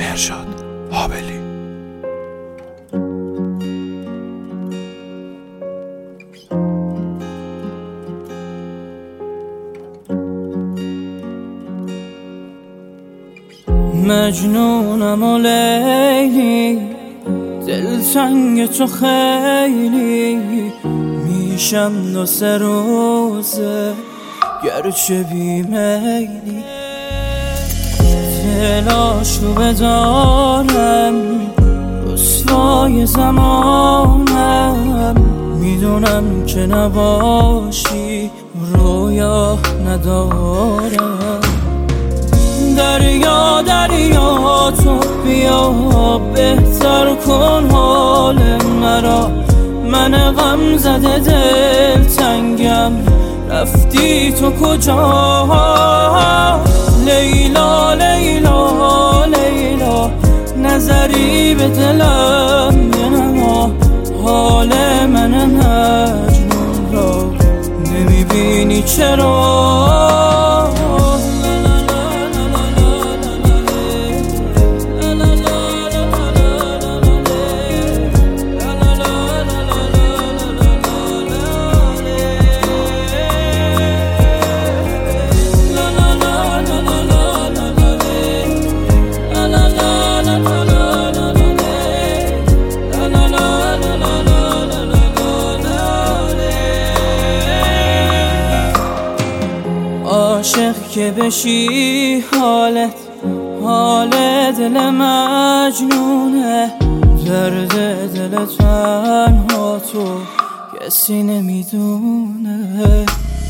ارشاد حابلی. مجنونم و لیلی، دلتنگ تو خیلی، میشم 2-3 روزه گرچه بیمیلی. تلاشو بدارم رسوای زمانم، میدونم که نباشی رویا ندارم. دریا دریا تو بیا بهتر کن حال مرا، من غم زده دل تنگم رفتی تو کجا؟ لیلا لیلا لیلا نظری به دلم بنما، حال من مجنون را نمیبینی چرا؟ عاشق که بشی حالت حال دل مجنونه، درد دل تنها تو کسی نمیدونه.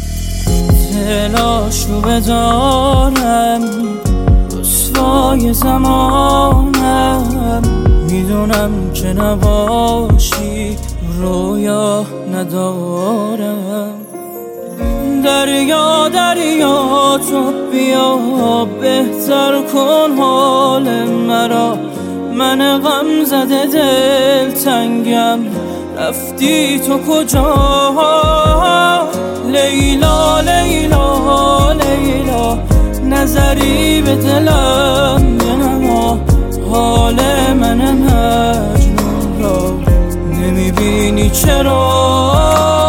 تلاشو بدارم رسوای زمانم، میدونم که نباشی رویا ندارم. دریا دریا تو بیا بهتر کن حال مرا، من غم زده دل تنگم رفتی تو کجا؟ لیلا لیلا لیلا نظری به دلم بنما، حال من مجنون را نمیبینی چرا؟